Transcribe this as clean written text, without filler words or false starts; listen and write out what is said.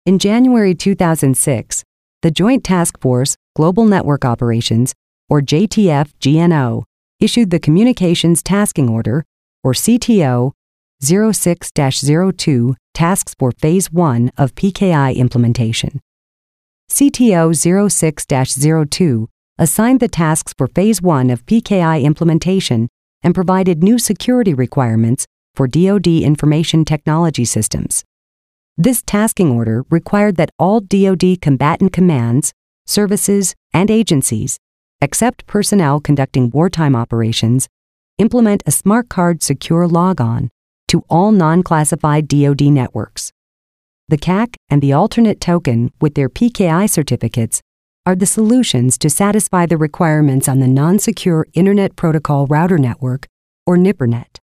In January 2006, the Joint Task Force Global Network Operations, or JTF-GNO, issued the Communications Tasking Order, or CTO, 06-02 Tasks for Phase 1 of PKI implementation. CTO 06-02 assigned the tasks for Phase 1 of PKI implementation and provided new security requirements for DoD information technology systems. This tasking order required that all DoD combatant commands, services, and agencies, except personnel conducting wartime operations, implement a smart card secure logon to all non-classified DoD networks. The CAC and the alternate token with their PKI certificates are the solutions to satisfy the requirements on the Non-Secure Internet Protocol Router Network, or NIPRNet.